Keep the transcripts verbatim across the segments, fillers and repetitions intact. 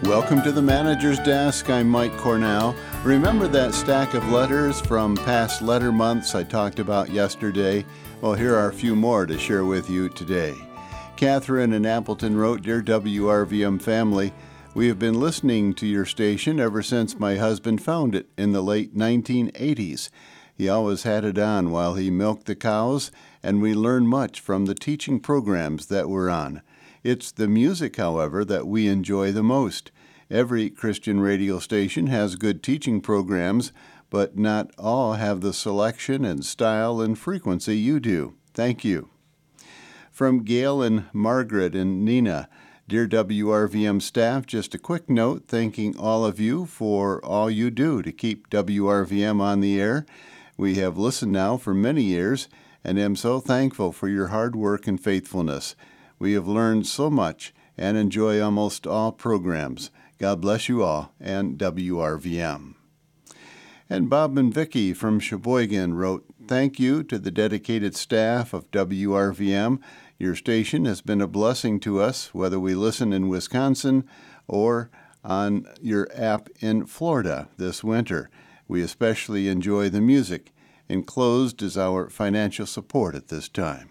Welcome to the Manager's Desk. I'm Mike Cornell. Remember that stack of letters from past letter months I talked about yesterday? Well, here are a few more to share with you today. Catherine in Appleton wrote, Dear W R V M family, we have been listening to your station ever since my husband found it in the late nineteen eighties. He always had it on while he milked the cows, and we learned much from the teaching programs that we're on. It's the music, however, that we enjoy the most. Every Christian radio station has good teaching programs, but not all have the selection and style and frequency you do. Thank you. From Gail and Margaret and Nina, Dear W R V M staff, just a quick note thanking all of you for all you do to keep W R V M on the air. We have listened now for many years and am so thankful for your hard work and faithfulness. We have learned so much and enjoy almost all programs. God bless you all and W R V M. And Bob and Vicky from Sheboygan wrote, Thank you to the dedicated staff of W R V M. Your station has been a blessing to us, whether we listen in Wisconsin or on your app in Florida this winter. We especially enjoy the music. Enclosed is our financial support at this time.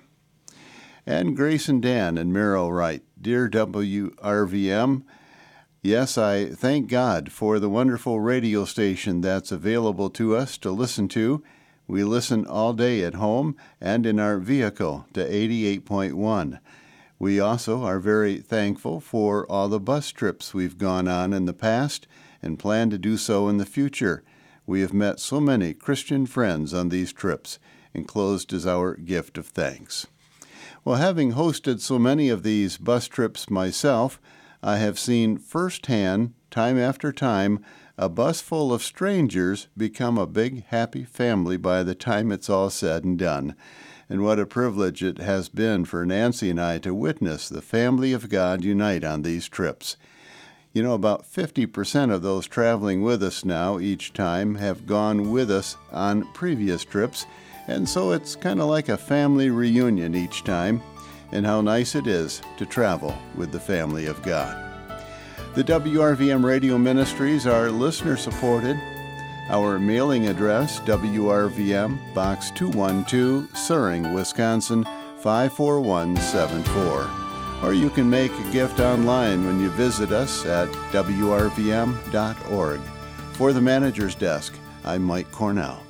And Grace and Dan and Merrill write, Dear W R V M, yes, I thank God for the wonderful radio station that's available to us to listen to. We listen all day at home and in our vehicle to eighty-eight point one. We also are very thankful for all the bus trips we've gone on in the past and plan to do so in the future. We have met so many Christian friends on these trips. Enclosed is our gift of thanks. Well, having hosted so many of these bus trips myself, I have seen firsthand, time after time, a bus full of strangers become a big, happy family by the time it's all said and done. And what a privilege it has been for Nancy and I to witness the family of God unite on these trips. You know, about fifty percent of those traveling with us now each time have gone with us on previous trips, and so it's kind of like a family reunion each time, and how nice it is to travel with the family of God. The W R V M Radio Ministries are listener-supported. Our mailing address, W R V M, Box two one two, Suring, Wisconsin, five four one seven four. Or you can make a gift online when you visit us at W R V M dot org. For the Manager's Desk, I'm Mike Cornell.